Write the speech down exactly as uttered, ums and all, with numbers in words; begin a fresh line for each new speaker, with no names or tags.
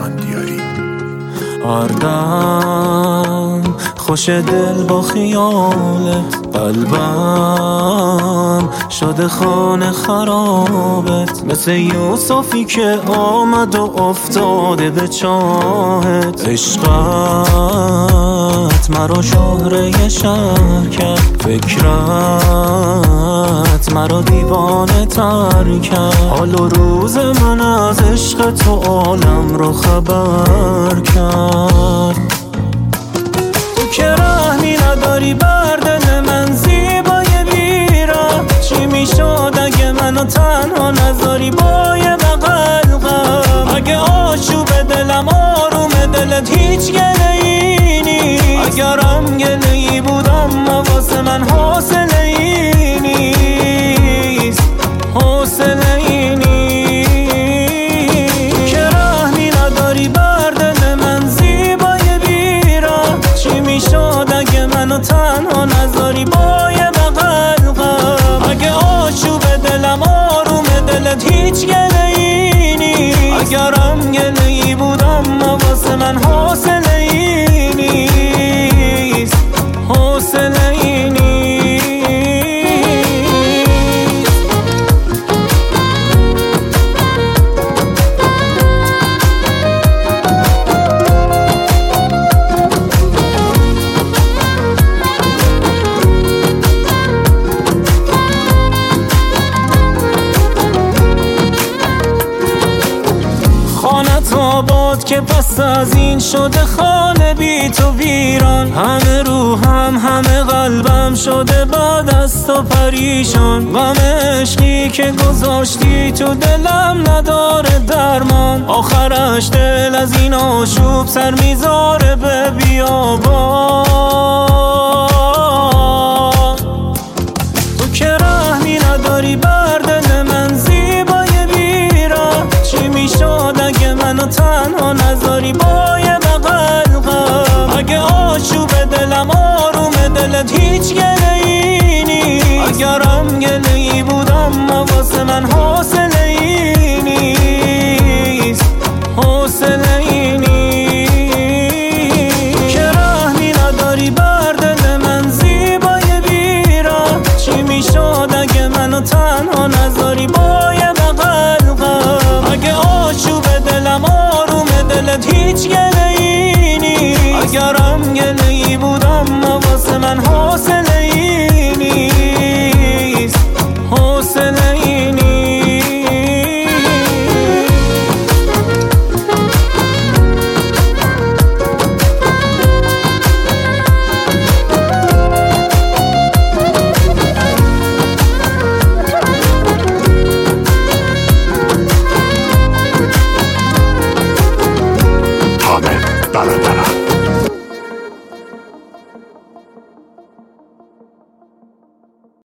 اسفندیاری.
هر دم خوش دل با خیالت، قلبم شده خانه خرابت، مثل یوسفی که آمد و افتاده به چاهت. عشقت مرا شهره شهر کرد، فکرت مرا دیوانه تر کرد. حال و روز من از عشق تو عالم رو خبر کرد. تو که رحمی نداری بر دل من زیبای بیرا، چی میشد اگه منو تنها نذاری با یه بغل غم؟ اگه آشوب دلم آروم دلت هیچ گله‌ای نیست، اگرم گله‌ای بود اما واسه من حوصله‌ای نیست، حوصله‌ای نیست. تو که رحمی نداری بر دل من زیبای بیرا، چی میشد اگه منو تنها نذاری با یه بغل غم؟ اگه آشوب دلم آروم دلت هیچ گله‌ای نیست، اگرم گله‌ای بود اما واسه من حوصله‌ای نیست، حوصله‌ای نیست. آباد که پس از این شده خانه بی تو ویران، همه روحم همه قلبم شده بعد از تو پریشان. غم عشقی که گذاشتی تو دلم نداره درمان، آخرش دل از این آشوب سر میذاره به بیابان. تو که رحمی نداری بر دل من زیبای بیرا، چی میشد اگه منو تنها نذاری با یه بغل غم؟ اگه آشوب دلم آروم دلت هیچ گله‌ای نیست، اگرم گله‌ای بود اما واسه من حوصله‌ای نیست، حوصله‌ای نیست. تو که رحمی نداری بر دل من زیبای بیرا، چی میشد اگه منو تنها نذاری با یه بغل غم؟ اگه آشوب دلم آروم دلت هیچ گله‌ای نیست، اگرم گله‌ای بود اما واسه من حوصله